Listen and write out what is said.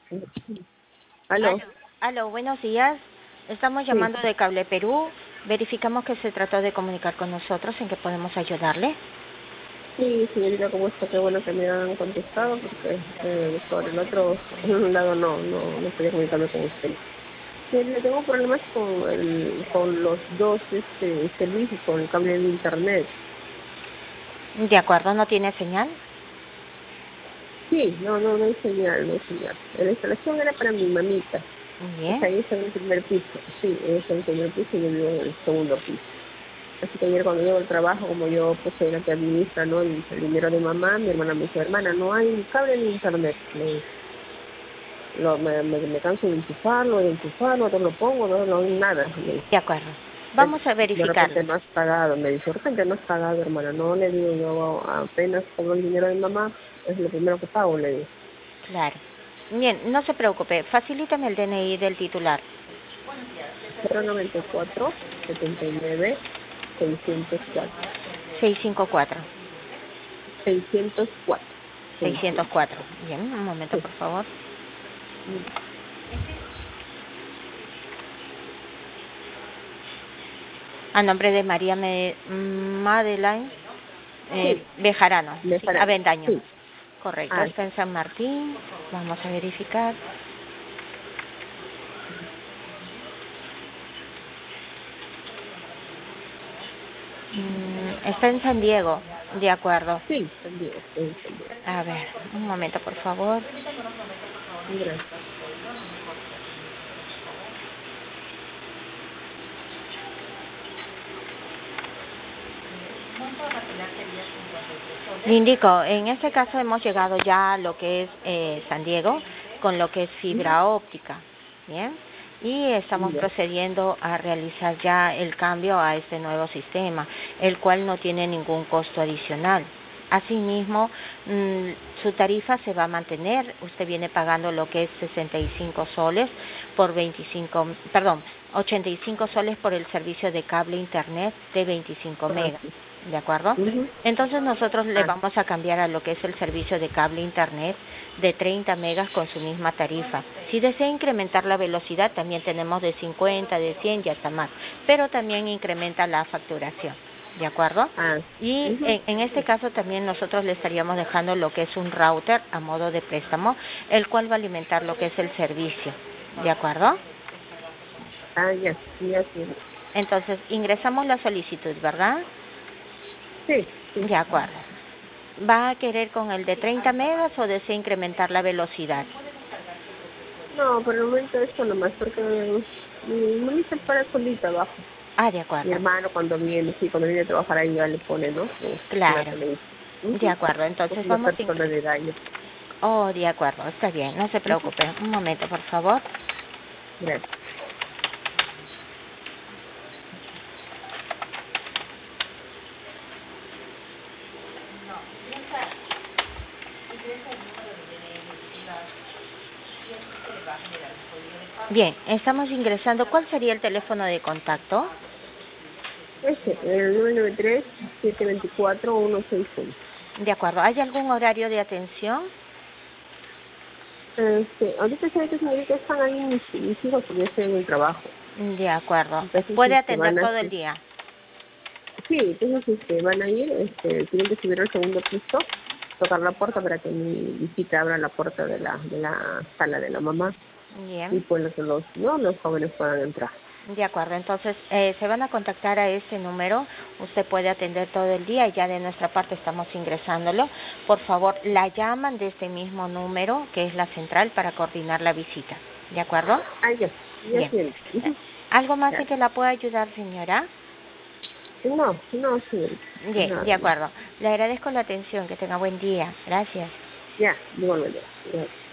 ¿Aló? Aló, aló, buenos días. Estamos Sí, llamando de Cable Perú. Verificamos que se trató de comunicar con nosotros. ¿En qué podemos ayudarle? sí, señorita, ¿cómo está? Qué bueno que me han contestado porque por el otro lado no podía comunicarme con usted. Le tengo problemas con los dos servicios, con el cable de internet. De acuerdo, ¿no tiene señal? Sí, no hay señal, no hay señal. La instalación era para mi mamita. Esa Bien, ahí está en el primer piso. Sí, ella está en el primer piso y yo vivo en el segundo piso. Así que ayer cuando llego al trabajo, como yo pues soy la que administra, ¿no? El dinero de mamá, mi hermana me dice, hermana, no hay cable ni internet. Me canso de enchufarlo, otro lo pongo, no hay nada. de acuerdo. Vamos a De verificarlo. repente no has pagado, me dice, de repente no has pagado, hermana. No, le digo, yo apenas cobro el dinero de mamá, es lo primero que pago, le digo. Claro. Bien, no se preocupe. Facilítame el DNI del titular. 094 79 604. 654. 604. 600. 604. Bien, un momento, Sí. por favor. A nombre de María Madeline Sí, Bejarano, me sí, para. Avendaño. Sí. Correcto, Ah, está en San Martín. Vamos a verificar. Está en San Diego, de acuerdo. sí, también, sí, también. A ver, un momento, por favor. Gracias. Le indico, en este caso hemos llegado ya a lo que es San Diego, con lo que es fibra óptica, ¿bien? Y estamos Ya. procediendo a realizar ya el cambio a este nuevo sistema, el cual no tiene ningún costo adicional. Asimismo, su tarifa se va a mantener, usted viene pagando lo que es 65 soles por 85 soles por el servicio de cable internet de 25 Ah, megas. sí. ¿De acuerdo? Ujú. Entonces nosotros le Ah, vamos a cambiar a lo que es el servicio de cable internet de 30 megas con su misma tarifa. Si desea incrementar la velocidad, también tenemos de 50, de 100 y hasta más, pero también incrementa la facturación. ¿De acuerdo? ah. Y Ujú. en este caso también nosotros le estaríamos dejando lo que es un router a modo de préstamo, el cual va a alimentar lo que es el servicio. ¿De acuerdo? Ah, ya, ya, sí. Entonces ingresamos la solicitud, ¿verdad? Sí, sí. De acuerdo. ¿Va a querer con el de 30 megas o desea incrementar la velocidad? No, por el momento esto nomás, porque mi mamita para solita abajo. Ah, de Mi acuerdo. hermano cuando viene, sí, cuando viene a trabajar ahí ya le pone, ¿no? La Claro. televisión. De Ujú. acuerdo. Entonces Porque la vamos persona de daño. Oh, de acuerdo. Está bien. No se Ujú. preocupe. Un momento, por favor. Gracias. Bien, estamos ingresando. ¿Cuál sería el teléfono de contacto? El 993-724-161. De acuerdo. ¿Hay algún horario de atención? Ahorita sabe que señorita están ahí mis hijos porque yo estoy en el trabajo. De acuerdo. Entonces, ¿Puede atender van a todo el día? sí, entonces van a ir, tienen que subir al segundo piso, tocar la puerta para que mi visita abra la puerta de la sala de la mamá y Bien. pues los jóvenes puedan entrar. De acuerdo, entonces se van a contactar a este número, usted puede atender todo el día y ya de nuestra parte estamos ingresándolo. Por favor, la llaman de este mismo número, que es la central, para coordinar la visita. ¿De acuerdo? Ah, ya Bien. tiene. Eh, Ujú. ¿Algo más en Ya. que la pueda ayudar, señora? No, señorita, Bien, de nada más. acuerdo. Le agradezco la atención, que tenga buen día. Gracias. Ya, igualmente. Ya.